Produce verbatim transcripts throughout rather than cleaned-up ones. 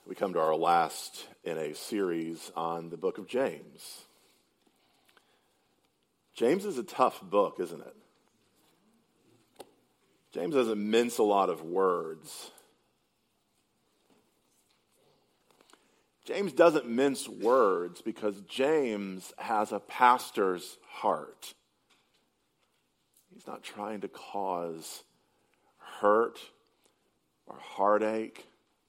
We come to our last in a series on the book of James. James is a tough book, isn't it? James doesn't mince a lot of words. James doesn't mince words because James has a pastor's heart. He's not trying to cause hurt or heartache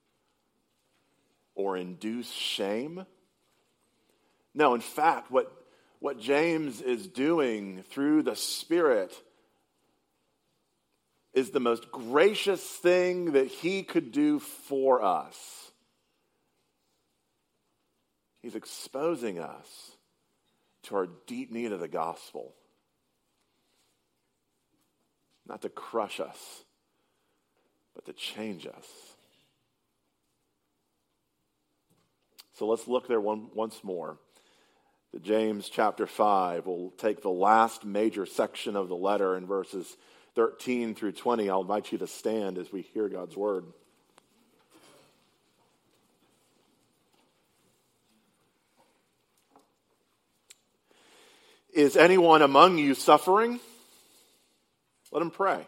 or induce shame. No, in fact, what, what James is doing through the Spirit is the most gracious thing that he could do for us. He's exposing us to our deep need of the gospel. Not to crush us, but to change us. So let's look there one, once more. The James chapter five will take the last major section of the letter in verses thirteen through twenty. I'll invite you to stand as we hear God's word. Is anyone among you suffering? Let him pray.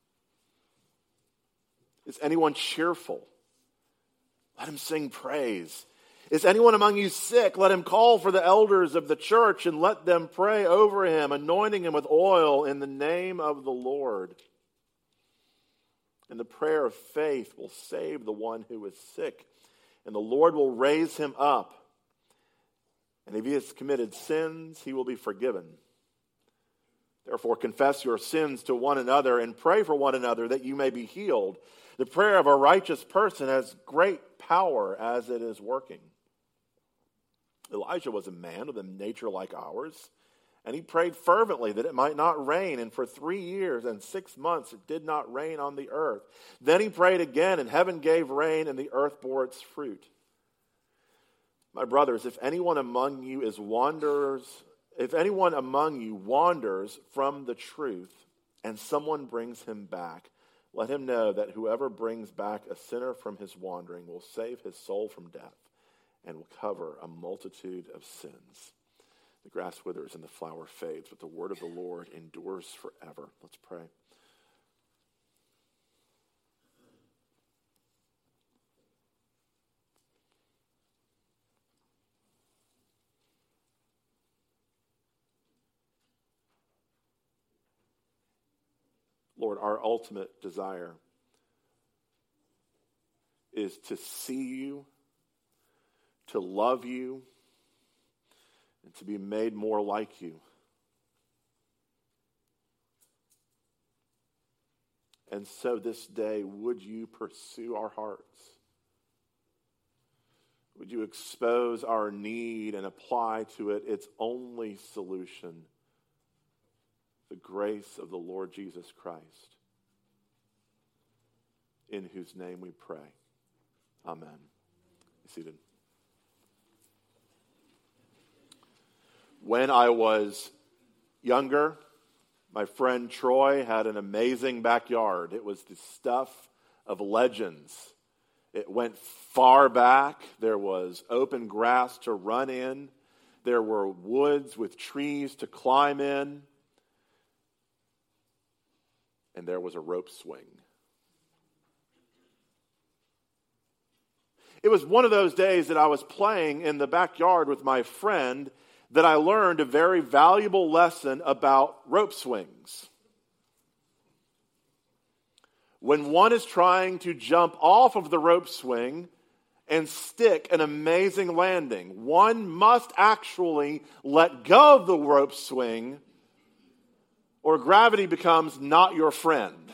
Is anyone cheerful? Let him sing praise. Is anyone among you sick? Let him call for the elders of the church and let them pray over him, anointing him with oil in the name of the Lord. And the prayer of faith will save the one who is sick, and the Lord will raise him up. And if he has committed sins, he will be forgiven. Therefore, confess your sins to one another and pray for one another that you may be healed. The prayer of a righteous person has great power as it is working. Elijah was a man with a nature like ours, and he prayed fervently that it might not rain, and for three years and six months it did not rain on the earth. Then he prayed again, and heaven gave rain, and the earth bore its fruit. My brothers, if anyone among you is wanderers, if anyone among you wanders from the truth, and someone brings him back, let him know that whoever brings back a sinner from his wandering will save his soul from death and will cover a multitude of sins. The grass withers and the flower fades, but the word of the Lord endures forever. Let's pray. Lord, our ultimate desire is to see you, to love you, and to be made more like you. And so this day, would you pursue our hearts? Would you expose our need and apply to it its only solution? The grace of the Lord Jesus Christ, in whose name we pray. Amen. Be seated. When I was younger, my friend Troy had an amazing backyard. It was the stuff of legends. It went far back. There was open grass to run in. There were woods with trees to climb in. And there was a rope swing. It was one of those days that I was playing in the backyard with my friend that I learned a very valuable lesson about rope swings. When one is trying to jump off of the rope swing and stick an amazing landing, one must actually let go of the rope swing, or gravity becomes not your friend.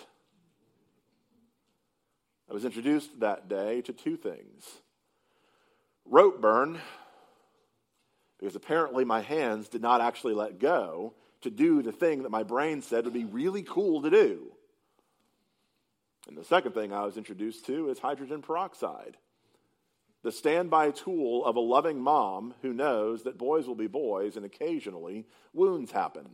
I was introduced that day to two things. Rope burn, because apparently my hands did not actually let go to do the thing that my brain said would be really cool to do. And the second thing I was introduced to is hydrogen peroxide, the standby tool of a loving mom who knows that boys will be boys and occasionally wounds happen.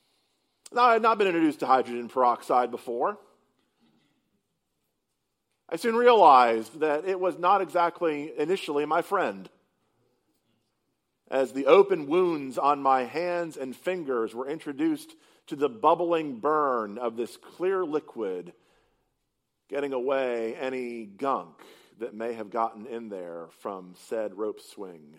Now, I had not been introduced to hydrogen peroxide before. I soon realized that it was not exactly initially my friend. As the open wounds on my hands and fingers were introduced to the bubbling burn of this clear liquid, getting away any gunk that may have gotten in there from said rope swing.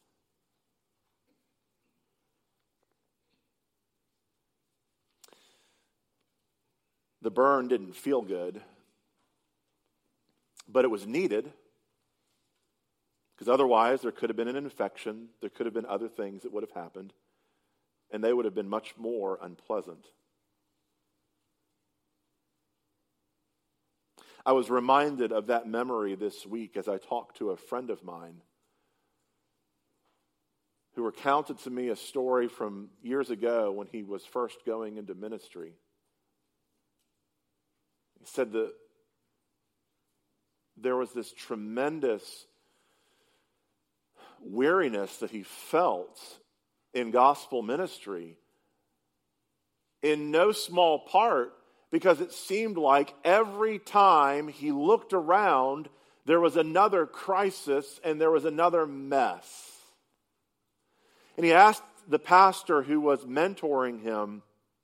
The burn didn't feel good, but it was needed, because otherwise there could have been an infection, there could have been other things that would have happened, and they would have been much more unpleasant. I was reminded of that memory this week as I talked to a friend of mine who recounted to me a story from years ago when he was first going into ministry. He said that there was this tremendous weariness that he felt in gospel ministry, in no small part because it seemed like every time he looked around, there was another crisis and there was another mess. And he asked the pastor who was mentoring him,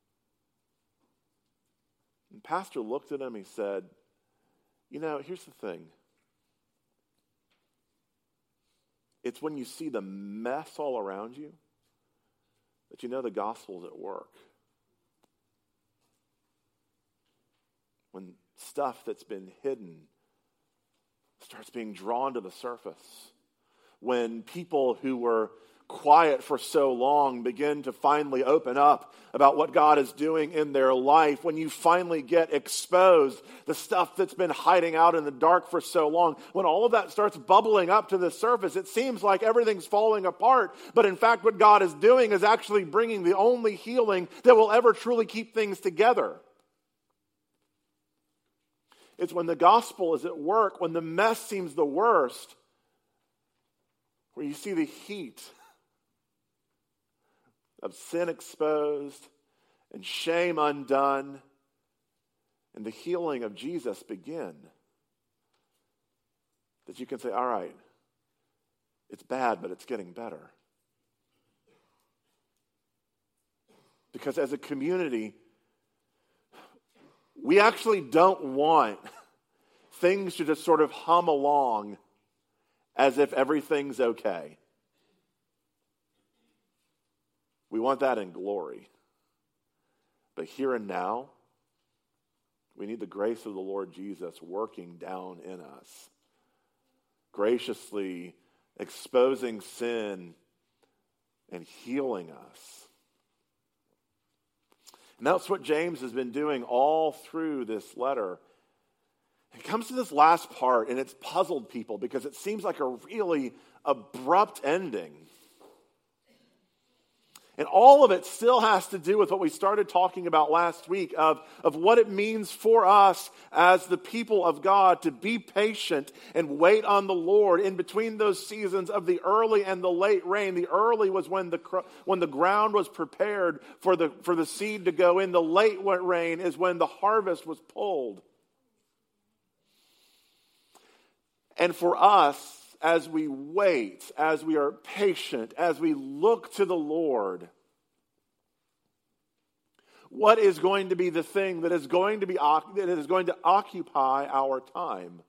and the pastor looked at him, he said, you know, here's the thing. It's when you see the mess all around you that you know the gospel's at work. When stuff that's been hidden starts being drawn to the surface. When people who were quiet for so long begin to finally open up about what God is doing in their life. When you finally get exposed, the stuff that's been hiding out in the dark for so long, when all of that starts bubbling up to the surface, it seems like everything's falling apart. But in fact, what God is doing is actually bringing the only healing that will ever truly keep things together. It's when the gospel is at work, when the mess seems the worst, where you see the heat of sin exposed and shame undone and the healing of Jesus begin. That you can say, all right, it's bad, but it's getting better. Because as a community, we actually don't want things to just sort of hum along as if everything's okay. We want that in glory. But here and now, we need the grace of the Lord Jesus working down in us, graciously exposing sin and healing us. And that's what James has been doing all through this letter. It comes to this last part, and it's puzzled people because it seems like a really abrupt ending. And all of it still has to do with what we started talking about last week of, of what it means for us as the people of God to be patient and wait on the Lord in between those seasons of the early and the late rain. The early was when the when the ground was prepared for the for the seed to go in. The late rain is when the harvest was pulled. And for us, as we wait, as we are patient, as we look to the Lord, what is going to be the thing that is going to be that is going to occupy our time?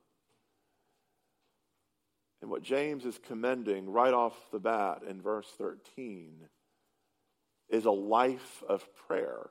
And what James is commending right off the bat in verse thirteen is a life of prayer.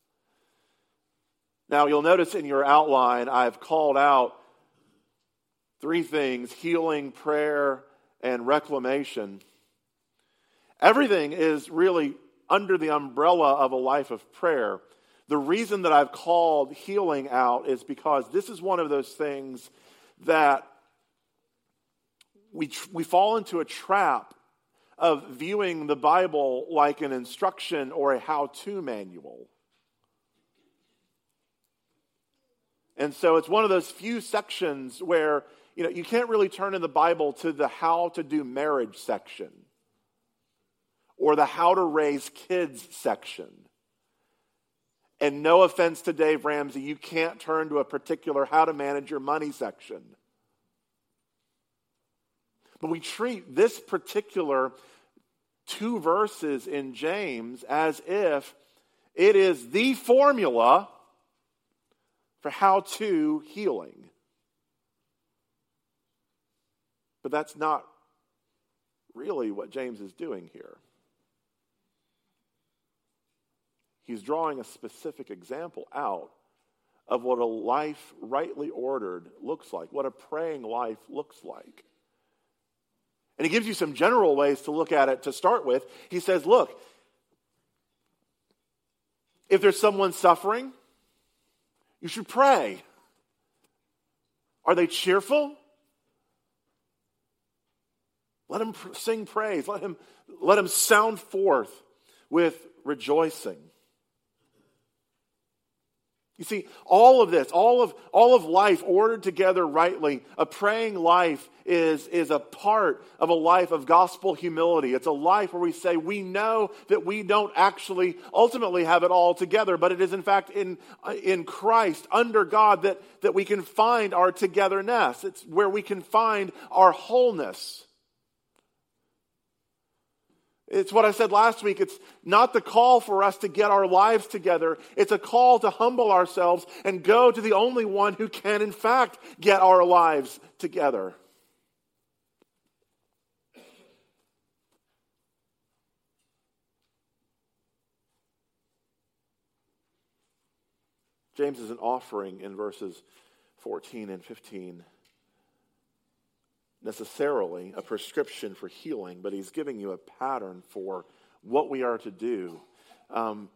Now, you'll notice in your outline, I've called out three things: healing, prayer, and reclamation. Everything is really under the umbrella of a life of prayer. The reason that I've called healing out is because this is one of those things that we we fall into a trap of viewing the Bible like an instruction or a how-to manual. And so it's one of those few sections where You know, you can't really turn in the Bible to the how to do marriage section or the how to raise kids section. And no offense to Dave Ramsey, you can't turn to a particular how to manage your money section. But we treat this particular two verses in James as if it is the formula for how to healing. But that's not really what James is doing here. He's drawing a specific example out of what a life rightly ordered looks like, what a praying life looks like. And he gives you some general ways to look at it to start with. He says, look, if there's someone suffering, you should pray. Are they cheerful? Let him sing praise. Let him, let him sound forth with rejoicing. You see, all of this, all of, all of life ordered together rightly, a praying life is, is a part of a life of gospel humility. It's a life where we say we know that we don't actually ultimately have it all together, but it is in fact in, in Christ, under God, that, that we can find our togetherness. It's where we can find our wholeness. It's what I said last week. It's not the call for us to get our lives together. It's a call to humble ourselves and go to the only one who can, in fact, get our lives together. James is an offering in verses fourteen and fifteen. Necessarily a prescription for healing, but he's giving you a pattern for what we are to do. Um,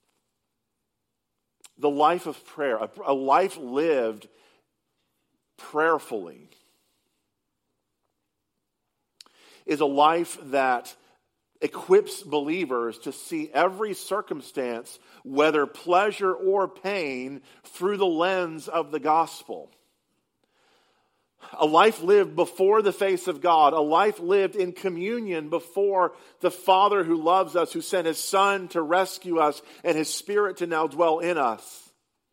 the life of prayer, a, a life lived prayerfully, is a life that equips believers to see every circumstance, whether pleasure or pain, through the lens of the gospel. A life lived before the face of God. A life lived in communion before the Father who loves us, who sent His Son to rescue us and His Spirit to now dwell in us.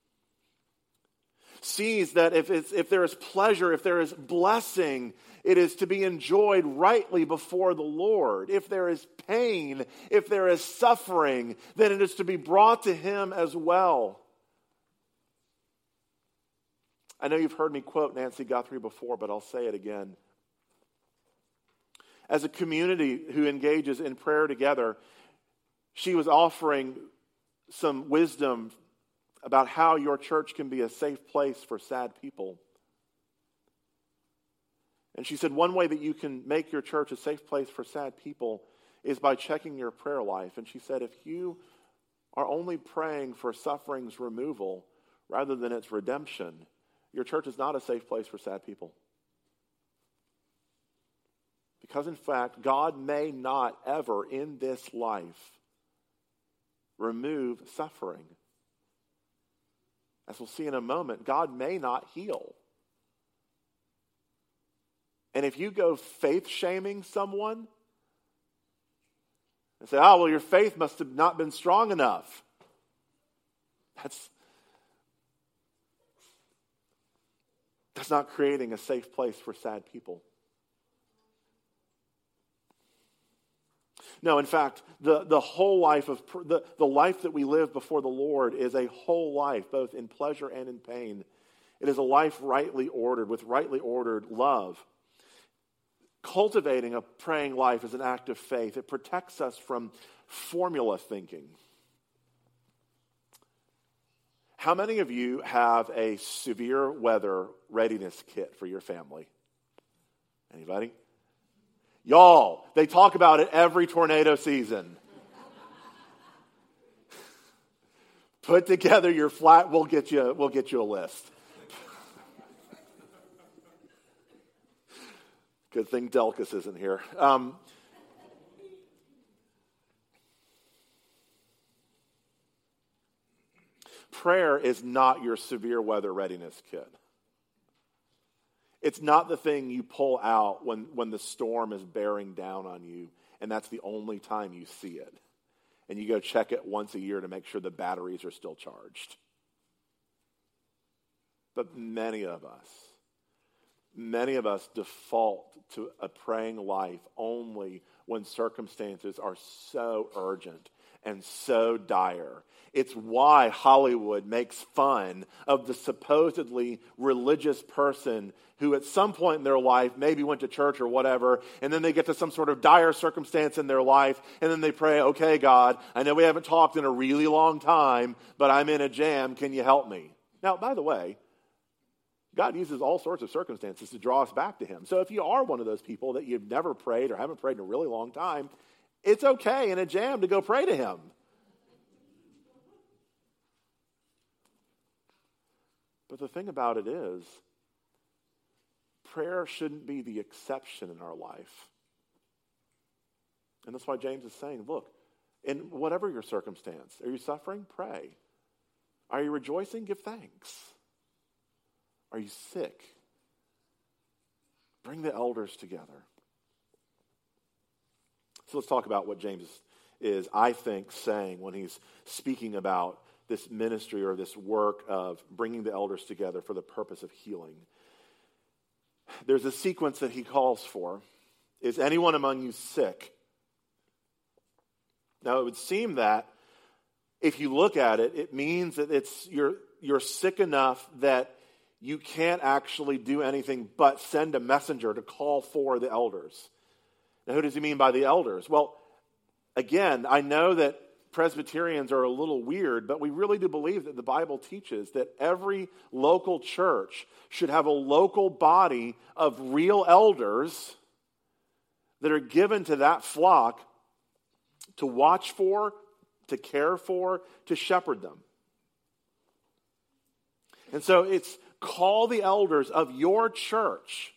Sees that if, it's, if there is pleasure, if there is blessing, it is to be enjoyed rightly before the Lord. If there is pain, if there is suffering, then it is to be brought to Him as well. I know you've heard me quote Nancy Guthrie before, but I'll say it again. As a community who engages in prayer together, she was offering some wisdom about how your church can be a safe place for sad people. And she said one way that you can make your church a safe place for sad people is by checking your prayer life. And she said if you are only praying for suffering's removal rather than its redemption, your church is not a safe place for sad people. Because in fact, God may not ever in this life remove suffering. As we'll see in a moment, God may not heal. And if you go faith shaming someone and say, oh, well, your faith must have not been strong enough. That's That's not creating a safe place for sad people. No, in fact, the, the whole life of the, the life that we live before the Lord is a whole life, both in pleasure and in pain. It is a life rightly ordered, with rightly ordered love. Cultivating a praying life is an act of faith. It protects us from formula thinking. How many of you have a severe weather readiness kit for your family? Anybody? Y'all, they talk about it every tornado season. Put together your flat, we'll get you, we'll get you a list. Good thing Delkus isn't here. Um, prayer is not your severe weather readiness kit. It's not the thing you pull out when, when the storm is bearing down on you, and that's the only time you see it. and you go check it once a year to make sure the batteries are still charged. But many of us, many of us default to a praying life only when circumstances are so urgent and so dire. It's why Hollywood makes fun of the supposedly religious person who at some point in their life maybe went to church or whatever, and then they get to some sort of dire circumstance in their life, and then they pray, okay, God, I know we haven't talked in a really long time, but I'm in a jam. Can you help me? Now, by the way, God uses all sorts of circumstances to draw us back to him. So if you are one of those people that you've never prayed or haven't prayed in a really long time, it's okay in a jam to go pray to him. But the thing about it is, prayer shouldn't be the exception in our life. And that's why James is saying, look, in whatever your circumstance, are you suffering? Pray. Are you rejoicing? Give thanks. Are you sick? Bring the elders together. So let's talk about what James is, I think, saying when he's speaking about this ministry or this work of bringing the elders together for the purpose of healing. There's a sequence that he calls for. Is anyone among you sick? Now, it would seem that if you look at it, it means that it's you're you're sick enough that you can't actually do anything but send a messenger to call for the elders. Now, who does he mean by the elders? Well, again, I know that Presbyterians are a little weird, but we really do believe that the Bible teaches that every local church should have a local body of real elders that are given to that flock to watch for, to care for, to shepherd them. And so it's call the elders of your church.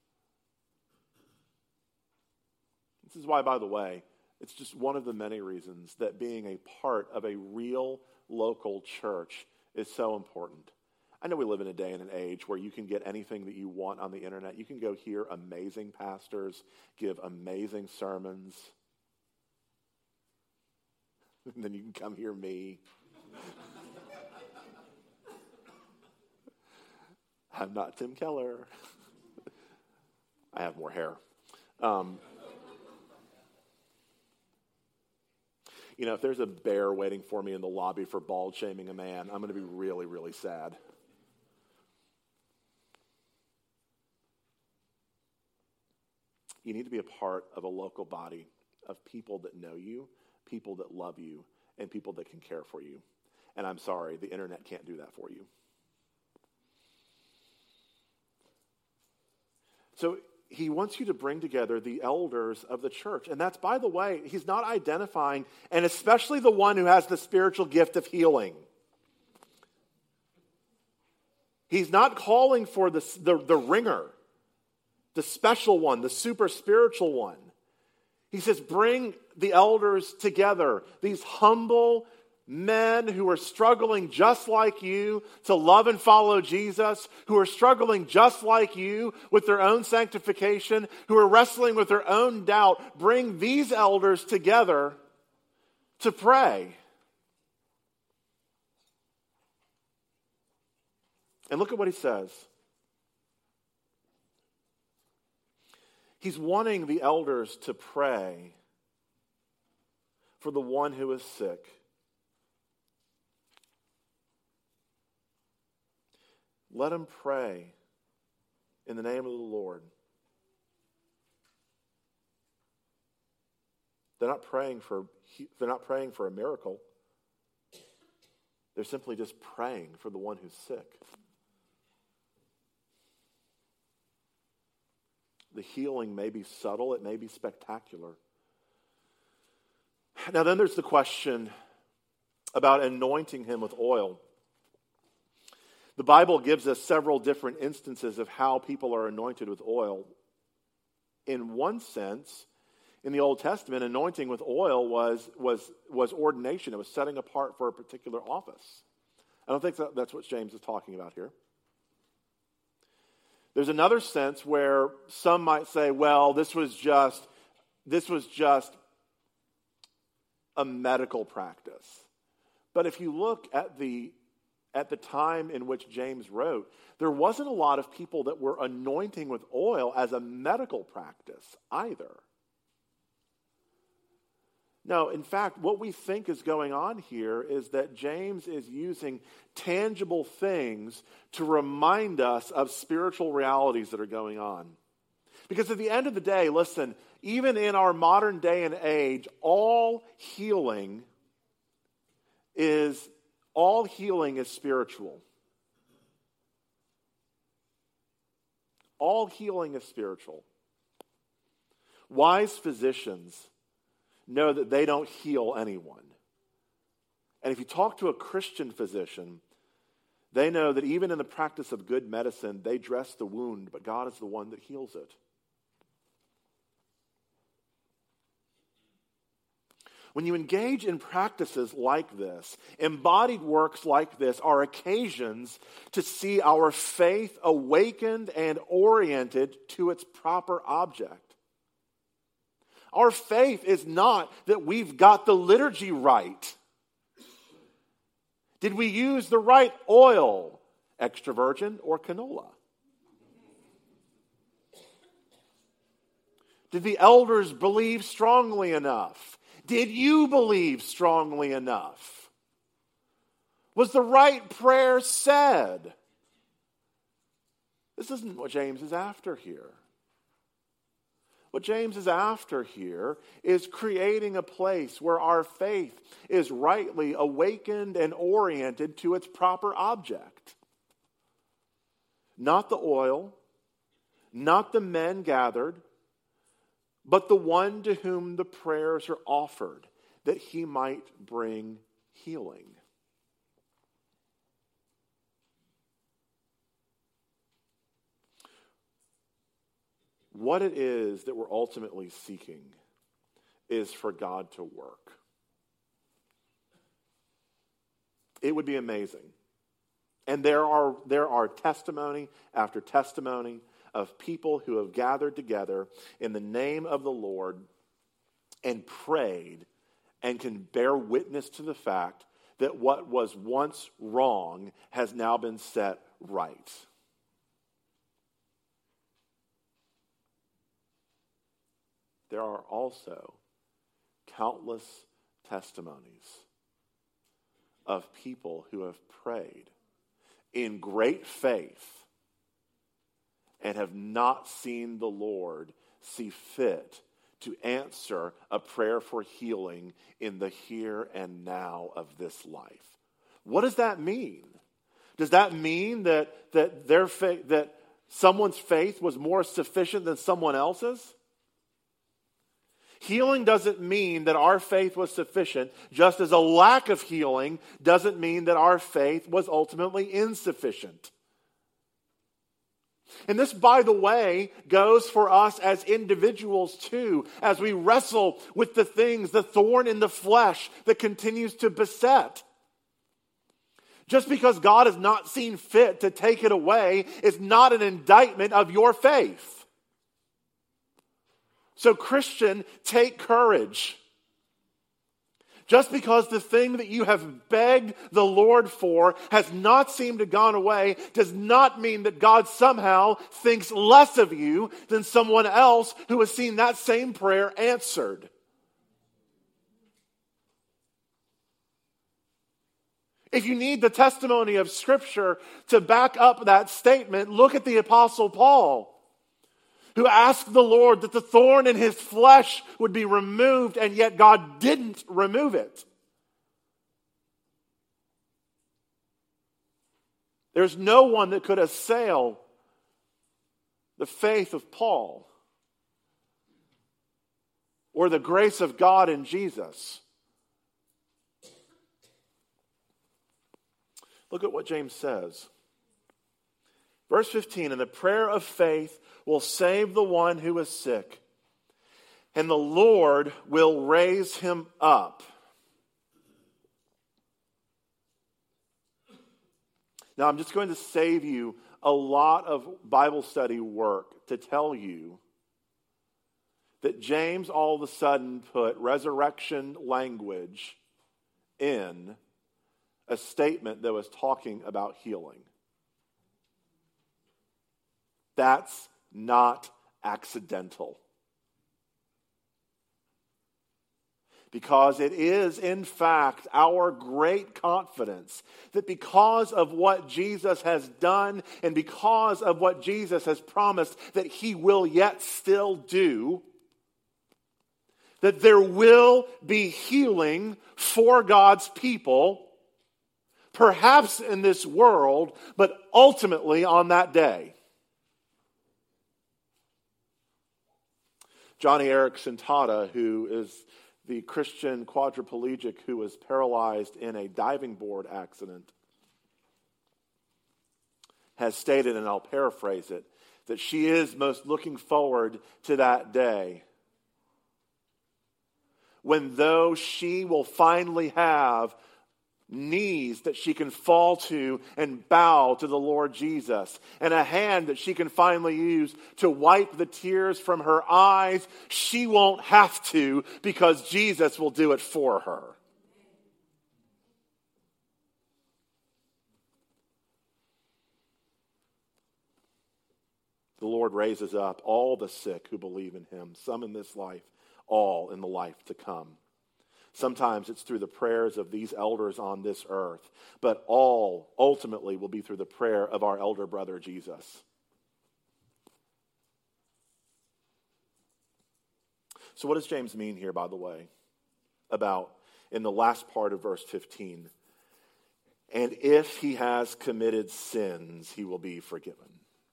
This is why, by the way, it's just one of the many reasons that being a part of a real local church is so important. I know we live in a day and an age where you can get anything that you want on the internet. You can go hear amazing pastors give amazing sermons. And then you can come hear me. I'm not Tim Keller. I have more hair. Um, you know, if there's a bear waiting for me in the lobby for bald shaming a man, I'm going to be really, really sad. You need to be a part of a local body of people that know you, people that love you, and people that can care for you. And I'm sorry, the internet can't do that for you. So he wants you to bring together the elders of the church. And that's, by the way, he's not identifying, and especially the one who has the spiritual gift of healing. He's not calling for the, the, the ringer, the special one, the super spiritual one. He says, bring the elders together, these humble men who are struggling just like you to love and follow Jesus, who are struggling just like you with their own sanctification, who are wrestling with their own doubt. Bring these elders together to pray. And look at what he says. He's wanting the elders to pray for the one who is sick. Let him pray in the name of the Lord. They're not praying for, they're not praying for a miracle. They're simply just praying for the one who's sick. The healing may be subtle, it may be spectacular. Now then there's the question about anointing him with oil. The Bible gives us several different instances of how people are anointed with oil. In one sense, in the Old Testament, anointing with oil was, was, was ordination. It was setting apart for a particular office. I don't think that, that's what James is talking about here. There's another sense where some might say, well, this was just, this was just a medical practice. But if you look at the at the time in which James wrote, there wasn't a lot of people that were anointing with oil as a medical practice either. No, in fact, what we think is going on here is that James is using tangible things to remind us of spiritual realities that are going on. Because at the end of the day, listen, even in our modern day and age, all healing is all healing is spiritual. All healing is spiritual. Wise physicians know that they don't heal anyone. And if you talk to a Christian physician, they know that even in the practice of good medicine, they dress the wound, but God is the one that heals it. When you engage in practices like this, embodied works like this are occasions to see our faith awakened and oriented to its proper object. Our faith is not that we've got the liturgy right. Did we use the right oil, extra virgin or canola? Did the elders believe strongly enough? Did you believe strongly enough? Was the right prayer said? This isn't what James is after here. What James is after here is creating a place where our faith is rightly awakened and oriented to its proper object. Not the oil, not the men gathered, but the one to whom the prayers are offered, that he might bring healing. What it is that we're ultimately seeking is for God to work. It would be amazing. And there are, there are testimony after testimony of people who have gathered together in the name of the Lord and prayed and can bear witness to the fact that what was once wrong has now been set right. There are also countless testimonies of people who have prayed in great faith and have not seen the Lord see fit to answer a prayer for healing in the here and now of this life. What does that mean? Does that mean that, that, their faith, that someone's faith was more sufficient than someone else's? Healing doesn't mean that our faith was sufficient, just as a lack of healing doesn't mean that our faith was ultimately insufficient. And this, by the way, goes for us as individuals too, as we wrestle with the things, the thorn in the flesh that continues to beset. Just because God has not seen fit to take it away is not an indictment of your faith. So, Christian, take courage. Just because the thing that you have begged the Lord for has not seemed to have gone away does not mean that God somehow thinks less of you than someone else who has seen that same prayer answered. If you need the testimony of Scripture to back up that statement, look at the Apostle Paul, who asked the Lord that the thorn in his flesh would be removed, and yet God didn't remove it. There's no one that could assail the faith of Paul or the grace of God in Jesus. Look at what James says. Verse fifteen, and the prayer of faith will save the one who is sick, and the Lord will raise him up. Now, I'm just going to save you a lot of Bible study work to tell you that James all of a sudden put resurrection language in a statement that was talking about healing. That's not accidental. Because it is, in fact, our great confidence that because of what Jesus has done and because of what Jesus has promised that he will yet still do, that there will be healing for God's people, perhaps in this world, but ultimately on that day. Johnny Erickson Tada, who is the Christian quadriplegic who was paralyzed in a diving board accident, has stated, and I'll paraphrase it, that she is most looking forward to that day when though she will finally have knees that she can fall to and bow to the Lord Jesus, and a hand that she can finally use to wipe the tears from her eyes, she won't have to because Jesus will do it for her. The Lord raises up all the sick who believe in him, some in this life, all in the life to come. Sometimes it's through the prayers of these elders on this earth, but all ultimately will be through the prayer of our elder brother Jesus. So what does James mean here, by the way, about in the last part of verse fifteen? And if he has committed sins, he will be forgiven.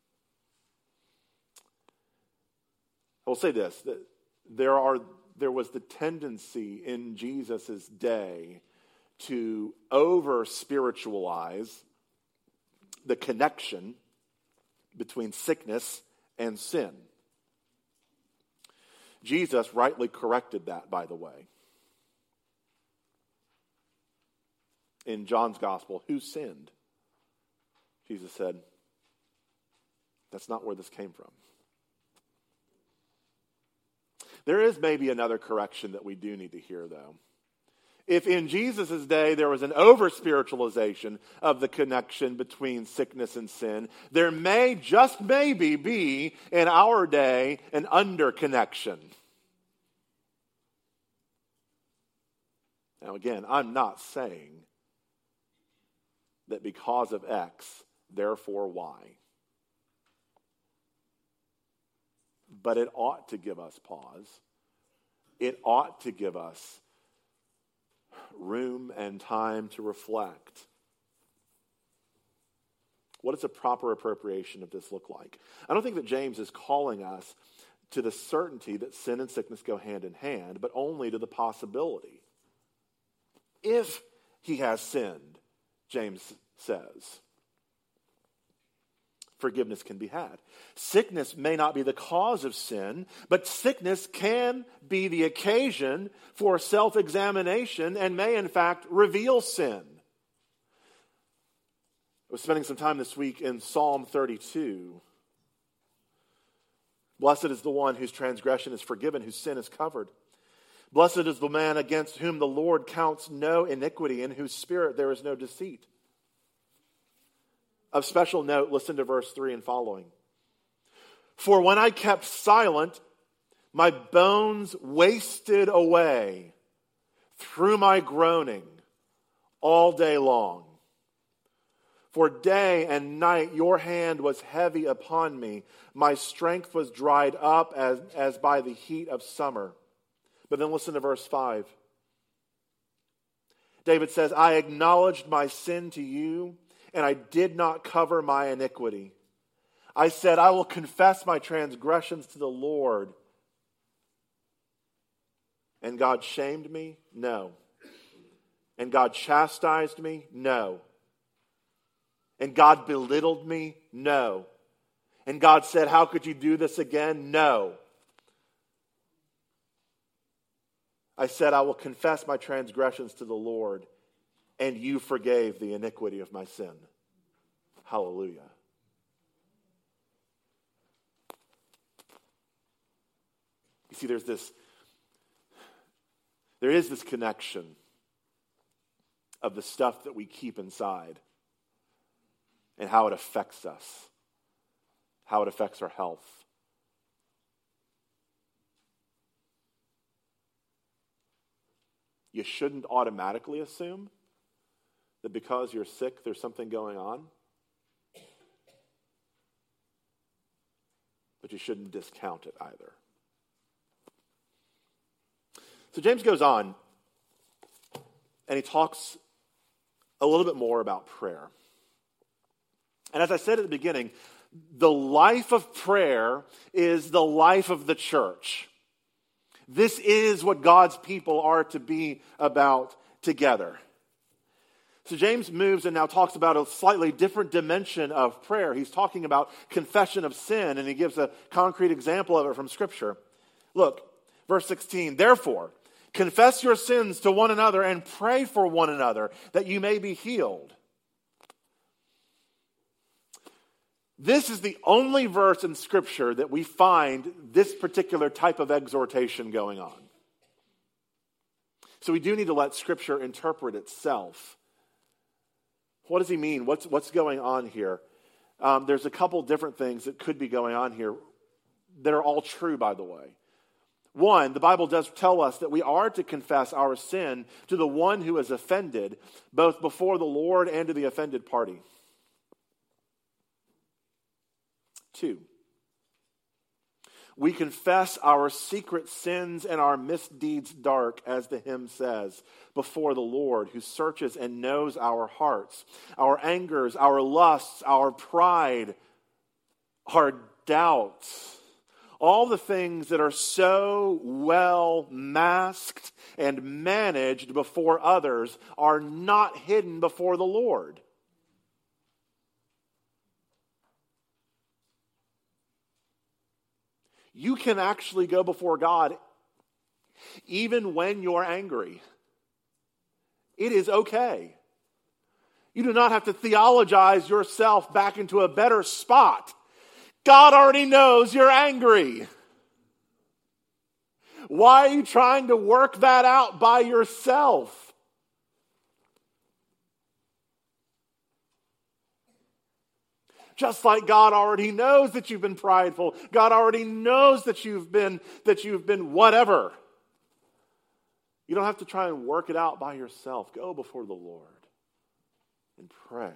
I will say this, that there are There was the tendency in Jesus' day to over-spiritualize the connection between sickness and sin. Jesus rightly corrected that, by the way. In John's gospel, who sinned? Jesus said, that's not where this came from. There is maybe another correction that we do need to hear, though. If in Jesus' day there was an over-spiritualization of the connection between sickness and sin, there may, just maybe, be in our day an under-connection. Now again, I'm not saying that because of X, therefore Y. But it ought to give us pause. It ought to give us room and time to reflect. What does a proper appropriation of this look like? I don't think that James is calling us to the certainty that sin and sickness go hand in hand, but only to the possibility. If he has sinned, James says, forgiveness can be had. Sickness may not be the cause of sin, but sickness can be the occasion for self-examination and may in fact reveal sin. I was spending some time this week in Psalm thirty-two. Blessed is the one whose transgression is forgiven, whose sin is covered. Blessed is the man against whom the Lord counts no iniquity, in whose spirit there is no deceit. Of special note, listen to verse three and following. For when I kept silent, my bones wasted away through my groaning all day long. For day and night your hand was heavy upon me. My strength was dried up as, as by the heat of summer. But then listen to verse five. David says, I acknowledged my sin to you, and I did not cover my iniquity. I said, I will confess my transgressions to the Lord. And God shamed me? No. And God chastised me? No. And God belittled me? No. And God said, how could you do this again? No. I said, I will confess my transgressions to the Lord, and you forgave the iniquity of my sin. Hallelujah. You see, there's this, there is this connection of the stuff that we keep inside and how it affects us, how it affects our health. You shouldn't automatically assume that because you're sick, there's something going on. But you shouldn't discount it either. So James goes on, and he talks a little bit more about prayer. And as I said at the beginning, the life of prayer is the life of the church. This is what God's people are to be about together. So James moves and now talks about a slightly different dimension of prayer. He's talking about confession of sin, and he gives a concrete example of it from Scripture. Look, verse sixteen, therefore, confess your sins to one another and pray for one another that you may be healed. This is the only verse in Scripture that we find this particular type of exhortation going on. So we do need to let Scripture interpret itself. What does he mean? What's, what's going on here? Um, there's a couple different things that could be going on here that are all true, by the way. One, the Bible does tell us that we are to confess our sin to the one who is offended, both before the Lord and to the offended party. Two, we confess our secret sins and our misdeeds dark, as the hymn says, before the Lord who searches and knows our hearts, our angers, our lusts, our pride, our doubts. All the things that are so well masked and managed before others are not hidden before the Lord. You can actually go before God even when you're angry. It is okay. You do not have to theologize yourself back into a better spot. God already knows you're angry. Why are you trying to work that out by yourself? Just like God already knows that you've been prideful. God already knows that you've been, that you've been whatever. You don't have to try and work it out by yourself. Go before the Lord and pray.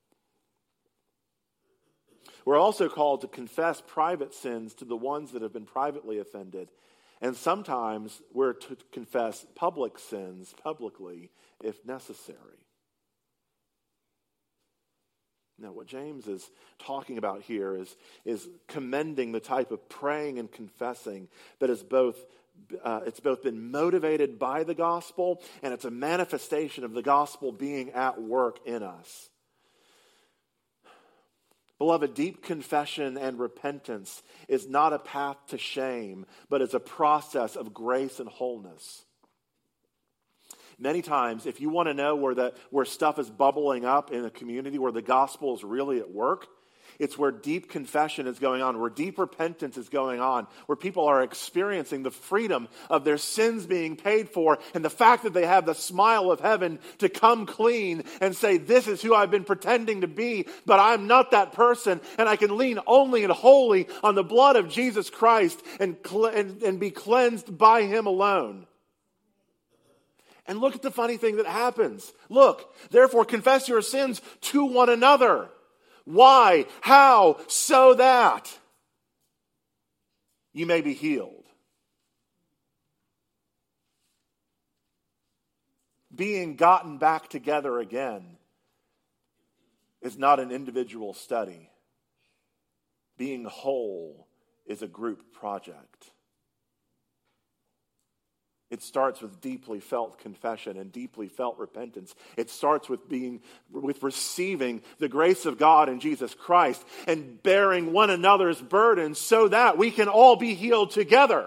We're also called to confess private sins to the ones that have been privately offended. And sometimes we're to confess public sins publicly if necessary. Now, what James is talking about here is, is commending the type of praying and confessing that is both, uh, it's both been motivated by the gospel, and it's a manifestation of the gospel being at work in us. Beloved, deep confession and repentance is not a path to shame, but it's a process of grace and wholeness. Many times, if you want to know where, the, where stuff is bubbling up in a community, where the gospel is really at work, it's where deep confession is going on, where deep repentance is going on, where people are experiencing the freedom of their sins being paid for, and the fact that they have the smile of heaven to come clean and say, this is who I've been pretending to be, but I'm not that person, and I can lean only and wholly on the blood of Jesus Christ and, and, and be cleansed by Him alone. And look at the funny thing that happens. Look, therefore confess your sins to one another. Why? How? So that you may be healed. Being gotten back together again is not an individual study. Being whole is a group project. It starts with deeply felt confession and deeply felt repentance. It starts with being, with receiving the grace of God in Jesus Christ and bearing one another's burdens so that we can all be healed together.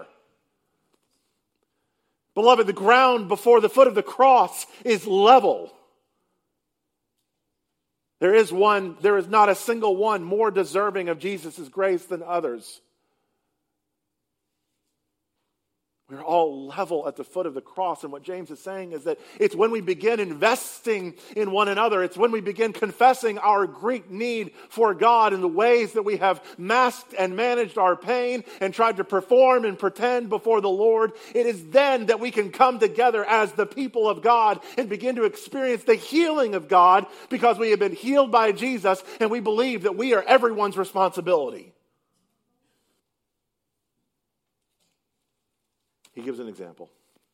Beloved, the ground before the foot of the cross is level. There is one, there is not a single one more deserving of Jesus' grace than others. We're all level at the foot of the cross. And what James is saying is that it's when we begin investing in one another, it's when we begin confessing our great need for God in the ways that we have masked and managed our pain and tried to perform and pretend before the Lord. It is then that we can come together as the people of God and begin to experience the healing of God, because we have been healed by Jesus and we believe that we are everyone's responsibility. He gives an example.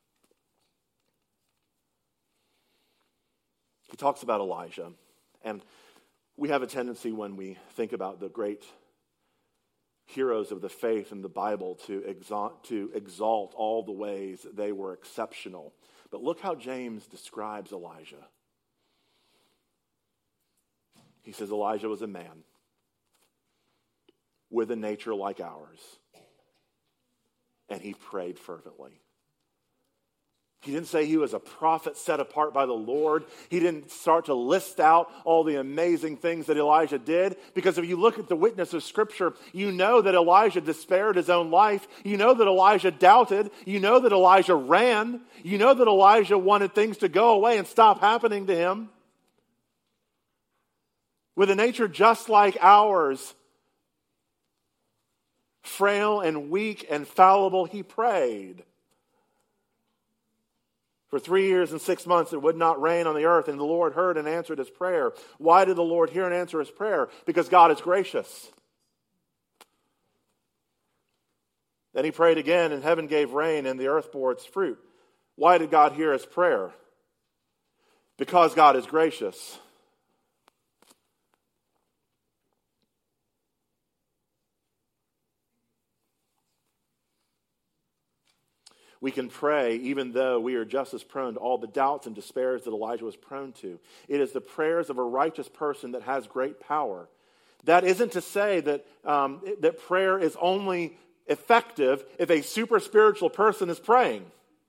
He talks about Elijah. And we have a tendency when we think about the great heroes of the faith in the Bible to exalt, to exalt all the ways that they were exceptional. But look how James describes Elijah. He says Elijah was a man with a nature like ours. And he prayed fervently. He didn't say he was a prophet set apart by the Lord. He didn't start to list out all the amazing things that Elijah did. Because if you look at the witness of Scripture, you know that Elijah despaired his own life. You know that Elijah doubted. You know that Elijah ran. You know that Elijah wanted things to go away and stop happening to him. With a nature just like ours, frail and weak and fallible, he prayed. For three years and six months it would not rain on the earth, and the Lord heard and answered his prayer. Why did the Lord hear and answer his prayer? Because God is gracious. Then he prayed again, and heaven gave rain, and the earth bore its fruit. Why did God hear his prayer? Because God is gracious. We can pray even though we are just as prone to all the doubts and despairs that Elijah was prone to. It is the prayers of a righteous person that has great power. That isn't to say that, um, that prayer is only effective if a super spiritual person is praying.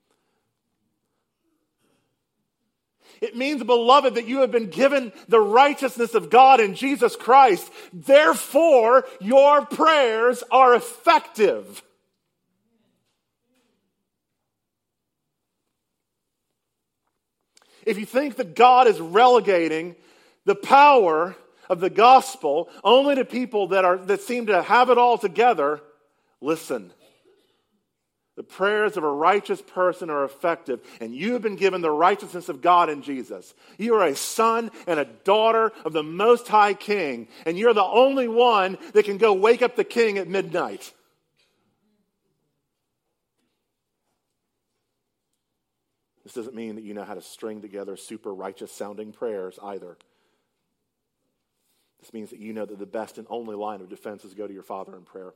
It means, beloved, that you have been given the righteousness of God in Jesus Christ. Therefore, your prayers are effective. If you think that God is relegating the power of the gospel only to people that are that seem to have it all together, listen. The prayers of a righteous person are effective, and you have been given the righteousness of God in Jesus. You are a son and a daughter of the Most High King, and you're the only one that can go wake up the king at midnight. This doesn't mean that you know how to string together super righteous sounding prayers either. This means that you know that the best and only line of defense is go to your Father in prayer.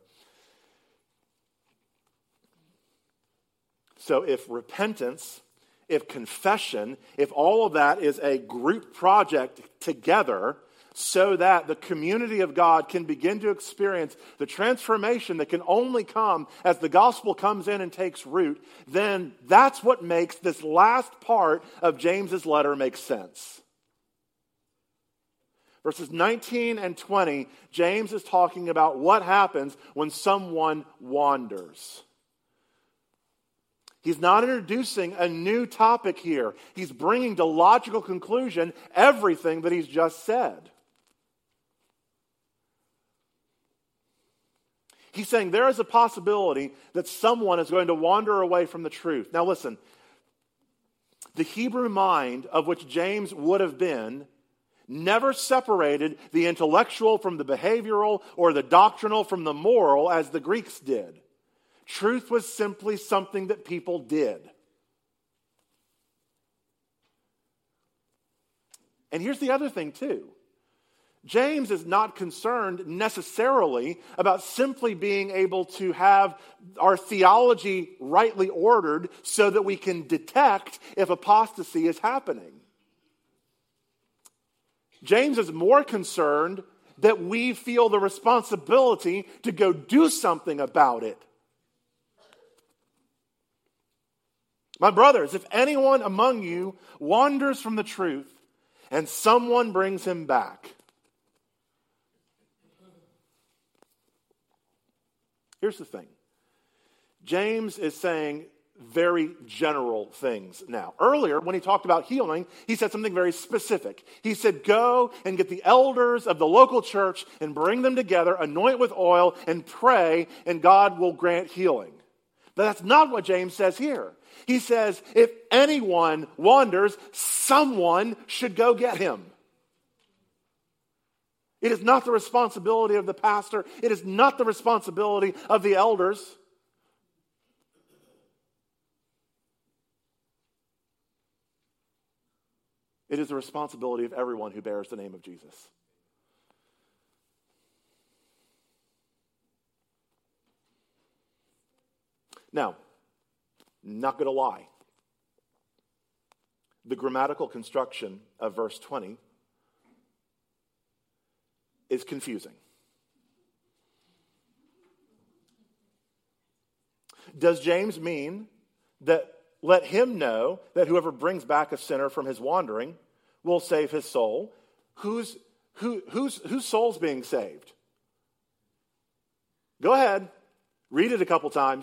So if repentance, if confession, if all of that is a group project together, so that the community of God can begin to experience the transformation that can only come as the gospel comes in and takes root, then that's what makes this last part of James's letter make sense. Verses nineteen and twenty, James is talking about what happens when someone wanders. He's not introducing a new topic here. He's bringing to logical conclusion everything that he's just said. He's saying there is a possibility that someone is going to wander away from the truth. Now listen, the Hebrew mind of which James would have been never separated the intellectual from the behavioral or the doctrinal from the moral as the Greeks did. Truth was simply something that people did. And here's the other thing too. James is not concerned necessarily about simply being able to have our theology rightly ordered so that we can detect if apostasy is happening. James is more concerned that we feel the responsibility to go do something about it. My brothers, if anyone among you wanders from the truth and someone brings him back. Here's the thing. James is saying very general things now. Earlier, when he talked about healing, he said something very specific. He said, go and get the elders of the local church and bring them together, anoint with oil, and pray, and God will grant healing. But that's not what James says here. He says, if anyone wanders, someone should go get him. It is not the responsibility of the pastor. It is not the responsibility of the elders. It is the responsibility of everyone who bears the name of Jesus. Now, not going to lie. The grammatical construction of verse twenty is confusing. Does James mean that let him know that whoever brings back a sinner from his wandering will save his soul? Who's, who, who's, whose soul's being saved? Go ahead. Read it a couple times.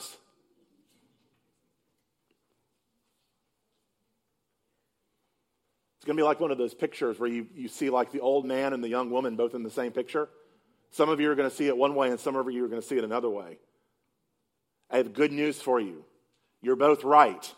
It's going to be like one of those pictures where you, you see like the old man and the young woman both in the same picture. Some of you are going to see it one way and some of you are going to see it another way. I have good news for you. You're both right.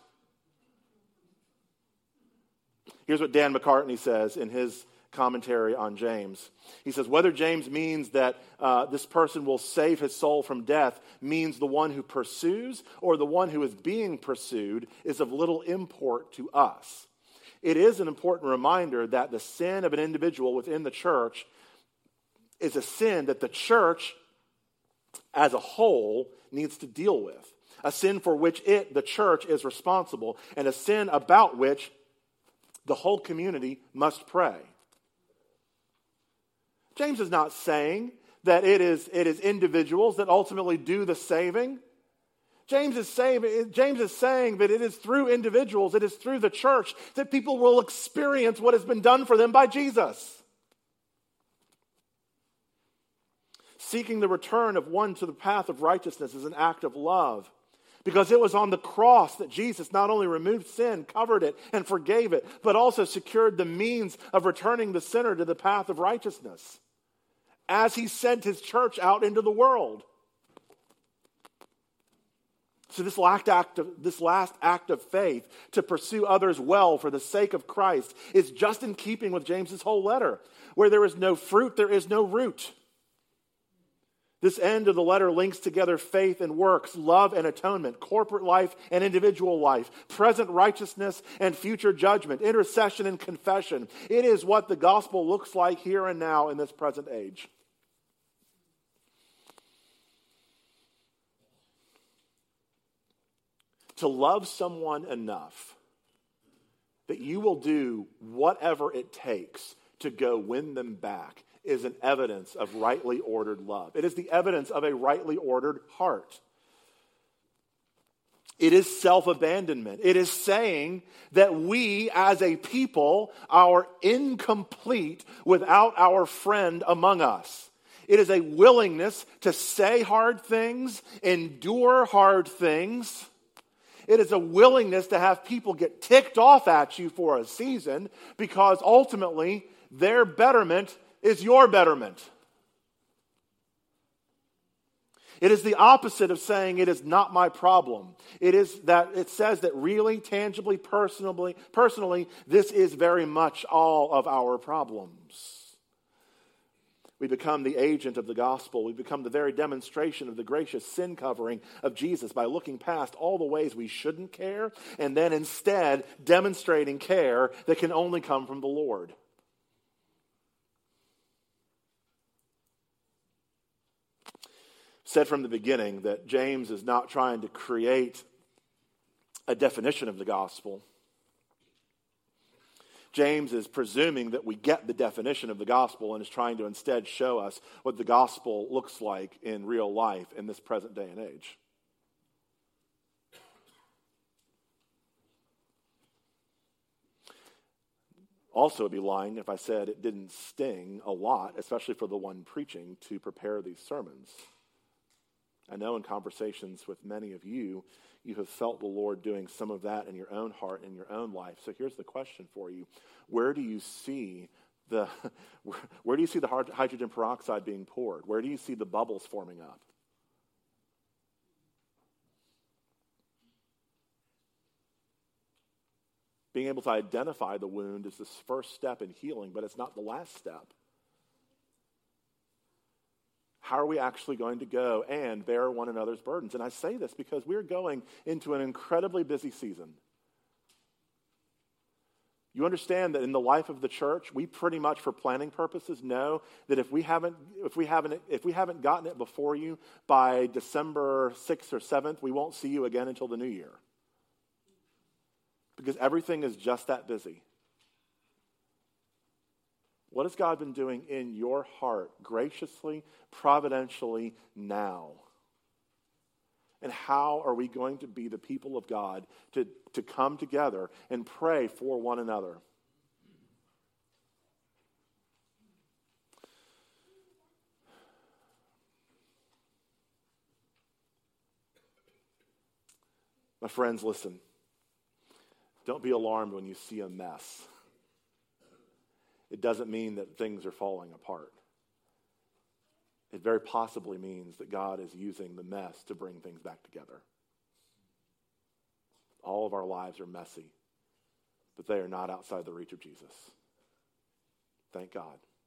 Here's what Dan McCartney says in his commentary on James. He says, whether James means that uh, this person will save his soul from death means the one who pursues or the one who is being pursued is of little import to us. It is an important reminder that the sin of an individual within the church is a sin that the church as a whole needs to deal with. A sin for which it, the church, is responsible, and a sin about which the whole community must pray. James is not saying that it is, it is individuals that ultimately do the saving. James is saying, James is saying that it is through individuals, it is through the church that people will experience what has been done for them by Jesus. Seeking the return of one to the path of righteousness is an act of love. Because it was on the cross that Jesus not only removed sin, covered it, and forgave it, but also secured the means of returning the sinner to the path of righteousness as he sent his church out into the world. So this last act of, this last act of faith to pursue others well for the sake of Christ is just in keeping with James's whole letter. Where there is no fruit, there is no root. This end of the letter links together faith and works, love and atonement, corporate life and individual life, present righteousness and future judgment, intercession and confession. It is what the gospel looks like here and now in this present age. To love someone enough that you will do whatever it takes to go win them back is an evidence of rightly ordered love. It is the evidence of a rightly ordered heart. It is self-abandonment. It is saying that we as a people are incomplete without our friend among us. It is a willingness to say hard things, endure hard things. It is a willingness to have people get ticked off at you for a season because ultimately their betterment is your betterment. It is the opposite of saying it is not my problem. It is that it says that really, tangibly, personally, personally, this is very much all of our problems. We become the agent of the gospel. We become the very demonstration of the gracious sin covering of Jesus by looking past all the ways we shouldn't care and then instead demonstrating care that can only come from the Lord. Said from the beginning that James is not trying to create a definition of the gospel. James is presuming that we get the definition of the gospel and is trying to instead show us what the gospel looks like in real life in this present day and age. Also, it'd be lying if I said it didn't sting a lot, especially for the one preaching, to prepare these sermons. I know in conversations with many of you, you have felt the Lord doing some of that in your own heart, in your own life. So here's the question for you. Where do you see the, where do you see the hydrogen peroxide being poured? Where do you see the bubbles forming up? Being able to identify the wound is this first step in healing, but it's not the last step. How are we actually going to go and bear one another's burdens? And I say this because we're going into an incredibly busy season. You understand that in the life of the church, we pretty much, for planning purposes, know that if we haven't, if we haven't, if we haven't gotten it before you by December sixth or seventh, we won't see you again until the new year. Because everything is just that busy. What has God been doing in your heart graciously, providentially now? And how are we going to be the people of God to, to come together and pray for one another? My friends, listen. Don't be alarmed when you see a mess. It doesn't mean that things are falling apart. It very possibly means that God is using the mess to bring things back together. All of our lives are messy, but they are not outside the reach of Jesus. Thank God.